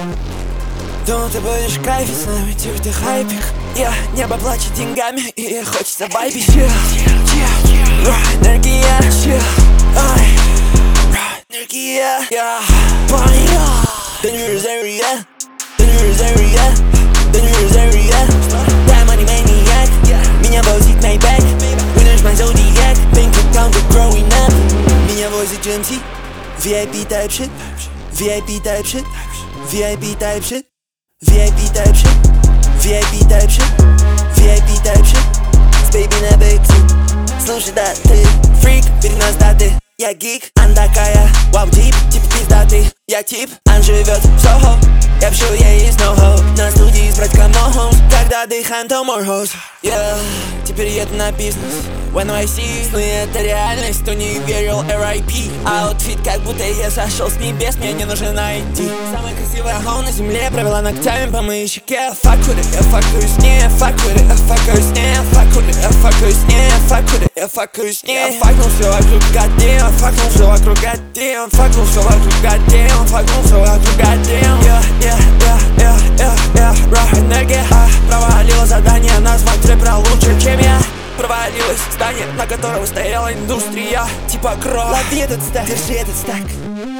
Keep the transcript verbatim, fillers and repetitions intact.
Думал, ты будешь кайфить с нами, типа ты хайпик. Я небо плачет деньгами, и хочется вайбить. Chill, chill, chill. Энергия, chill. Ай, энергия, yeah. Понял. Dangerous area, dangerous area, dangerous area. Damn money maniac, меня возит Maybach. Winners my zodiac, bank account growing up. Меня возит джи эм си, ви ай пи type shit, ви ай пи type shit, ви ай пи type shit, ви ай пи type shit, ви ай пи type shit, ви ай пи type shit. С baby на бэксит. Слушай, да, ты фрик, перенос даты. Я гик, она такая, вау, дип, тип пиздатый. Я тип, он живет в Сохо. Я пишу ей из ноу-хоу. На студии с братьком Мохоус. Когда дыхаем, то more hoes. Yeah, теперь еду на бизнес. When I see, сны это реальность, кто не верил эр ай пи. Аутфит, как будто я сошел с небес, мне не нужен ай ди. Самая красивая хоу на земле, провела ногтями по моей щеке. Fuck with it, я факаю с ней, fuck with it, я факаю с ней, fuck with it, я факаю с ней, fuck with it, я факаю с ней. Я факнул все вокруг, goddamn, факнул все вокруг, goddamn, факнул все вокруг, goddamn, факнул все вокруг, goddamn. Yeah, yeah, yeah, yeah, yeah, yeah, raw энергия. Провалила задание, назвать рэпера лучше, чем я. Провалилось здание, на которого стояла индустрия. Типа кровь. Лови этот стак, держи этот стак.